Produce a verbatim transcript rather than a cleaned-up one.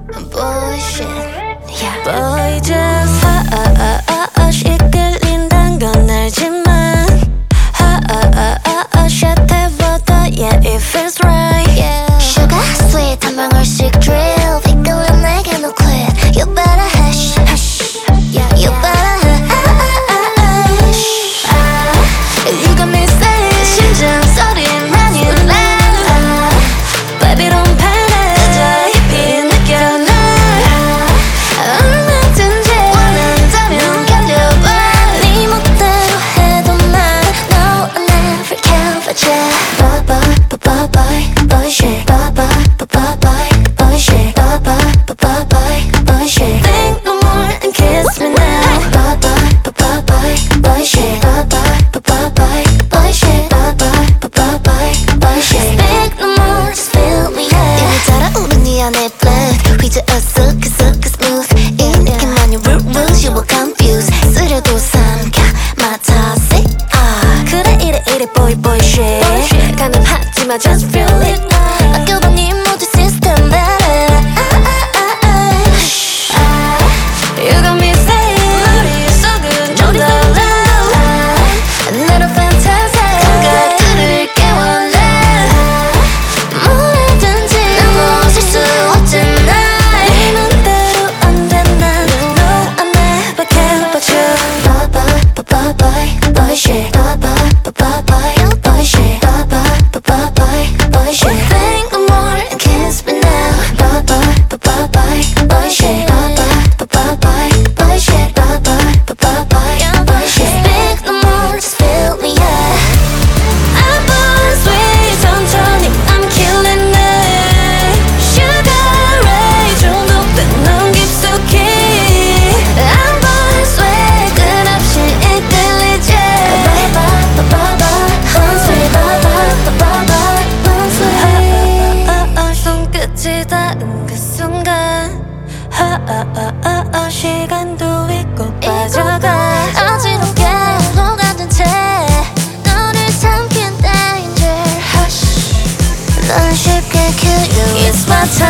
bullshit. Yeah. Boy, just hush. 이끌린단 건 알지만 hush. 샷해봐도 yeah, it feels right. Yeah. Sugar sweet 한 방울씩 drill. 이끌린 내게 no quit. You better hush, hush. Yeah, you better hush. You got me saying 심장 소리만이 loud. Baby don't panic. 그저 깊이 느껴 날. 얼마든지 원한다면 견뎌봐. 네 멋대로 해도 난 No, I never care about you. Boy, boy, boy, boy, boy, shit. Boy, boy, boy, boy, boy, shit. Boy, boy, boy, boy, boy, shit. Think no more and kiss me now. Boy, boy, boy, boy, boy, shit. Boy, boy, boy, boy, boy, shit. Boy, boy, boy, boy, boy, shit. Think no more, just feel me out. 이미 달아오른 네 안에 blood. 휘저었어, 그저 그 smooth. 이 느낌만이 root root. You were confused. 쓰려도 삼켜 맡아세. 아, 그래 이래 이래 boy boy shit. 가늠하지마 just feel it. 아껴봐 네 모든 system better. You got me saying 머릿속은 좀 더 loud. Little fantasy 감각들을 깨워내. 뭐라든지 난 멈출 수 없잖아. 네 맘대로 안 돼 난 No, I never care about you. Boy, boy, boy, boy, boy, shit. Boy, boy, boy, boy, boy, shit. Boy, boy, boy, boy, boy, shit. Think no more and kiss me now. Boy, boy, boy, boy, boy, shit. Boy, boy, boy, boy, boy, shit. Boy, boy, boy, boy, boy, shit. Speak no more, just feel me out. I'm born sweet, 천천히 I'm killing it. Sugar ray 중독된 넌 깊숙이. I'm born sweet, 끝없이 이끌리지. Boy, boy, boy, boy, boy, sweet. Boy, boy, boy, boy, boy, sweet. 손끝이 닿은 그 순간 시간도 잊고 빠져가. 어지럽게 녹아든 채 너를 삼킨 danger. Hush. 넌 쉽게 kill you. It's my time.